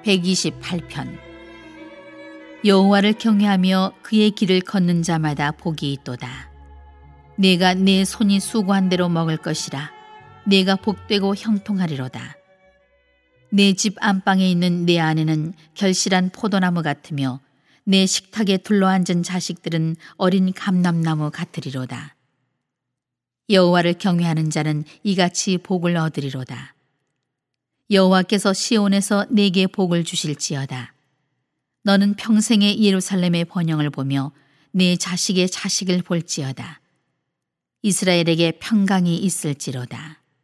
128편. 여호와를 경외하며 그의 길을 걷는 자마다 복이 있도다. 내가 내 손이 수고한 대로 먹을 것이라. 내가 복되고 형통하리로다. 내 집 안방에 있는 내 아내는 결실한 포도나무 같으며 내 식탁에 둘러앉은 자식들은 어린 감람나무 같으리로다. 여호와를 경외하는 자는 이같이 복을 얻으리로다. 여호와께서 시온에서 내게 복을 주실지어다. 너는 평생의 예루살렘의 번영을 보며 내 자식의 자식을 볼지어다. 이스라엘에게 평강이 있을지로다.